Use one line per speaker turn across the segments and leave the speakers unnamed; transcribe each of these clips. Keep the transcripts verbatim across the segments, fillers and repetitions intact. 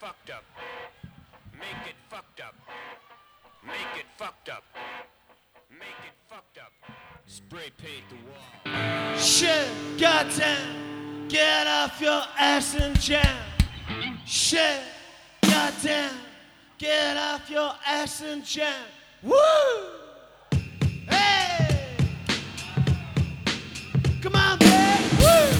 fucked up. Make it fucked up. Make it fucked up. Make it fucked up. Spray paint the wall.
Shit, goddamn, get off your ass and jam. Shit, goddamn, get off your ass and jam. Woo! Hey! Come on, man! Woo!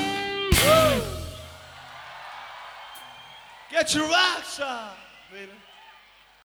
Get your rocks off, baby.